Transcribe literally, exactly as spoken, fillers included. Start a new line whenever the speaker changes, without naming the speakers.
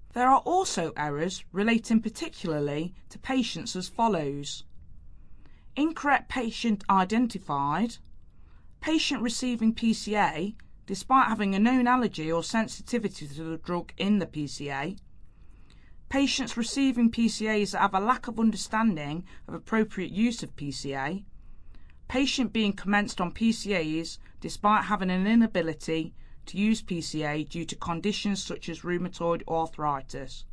There are also errors relating particularly to patients as follows: incorrect patient identified, patient receiving P C A despite having a known allergy or sensitivity to the drug in the P C A, patients receiving P C As that have a lack of understanding of appropriate use of P C A, patient being commenced on P C As despite having an inability to use P C A due to conditions such as rheumatoid arthritis.